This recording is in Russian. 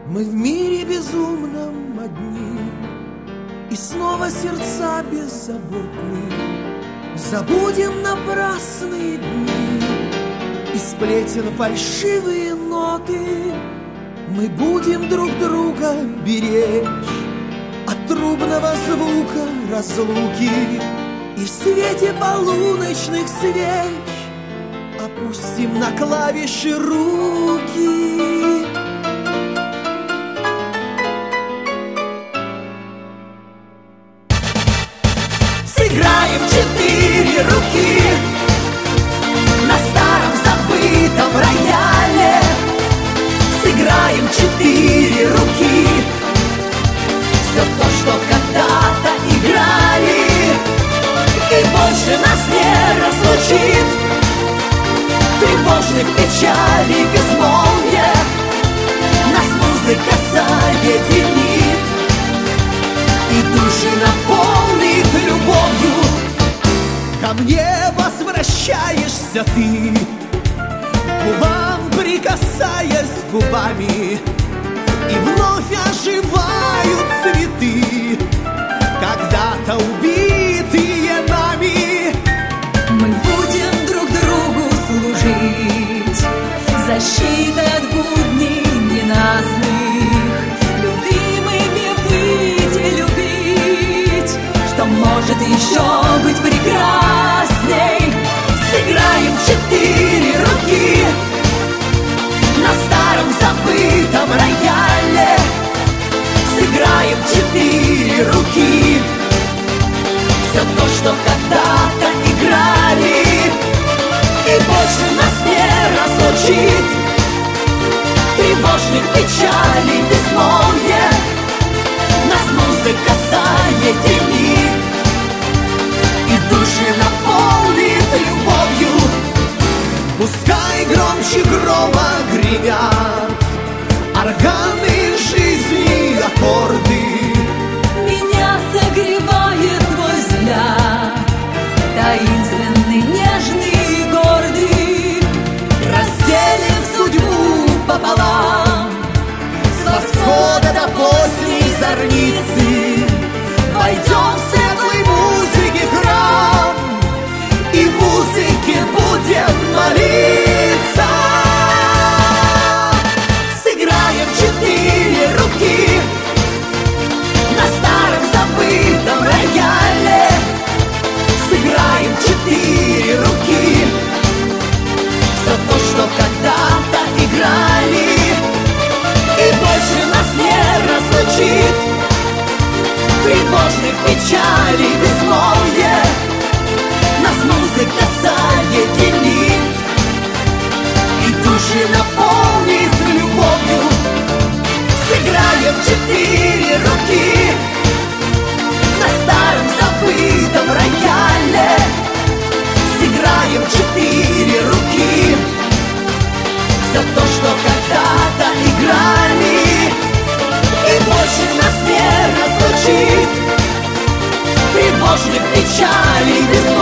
Мы в мире безумном одни, и снова сердца беззаботны. Забудем напрасные дни и сплетен фальшивые ноты. Мы будем друг друга беречь от трубного звука разлуки. И в свете полуночных свеч опустим на клавиши руки. Сыграем 4 руки на старом забытом рояле. Сыграем 4 руки все то, что когда-то играли. И больше нас не разлучит тревожных печалей безмолвия. Нас музыка соединит и души наполнит любовью. Ко мне возвращаешься ты, губам прикасаясь губами, и вновь оживают цветы, когда-то убитые нами. Мы будем друг другу служить защитой от будней ненастных, любимыми быть и любить, что может еще быть прекрасней. Сыграем 4 руки на старом забытом рояле. Сыграем 4 руки все то, что когда-то играли. И больше нас не разлучит тревожных печалей безмолвия. Нас музыка соединит и души наполнит любовью. Пускай громче грома гремят органы жизни, аккорды. Меня согревает твой взгляд, таинственный, нежный и гордый. Разделим судьбу пополам, с восхода до поздней зорницы. Войдем в светлой музыки храм, и в музыке будем молиться. Сыграем 4 руки на старом забытом рояле. Сыграем 4 руки все то, что когда-то играли. И больше нас не разлучит тревожных печалей безмолвия. Нас музыка соединит и души наполнит любовью. Сыграем 4 руки на старом забытом рояле. Сыграем 4 руки все то, что когда-то играли. И больше нас не разлучит тревожных печалей без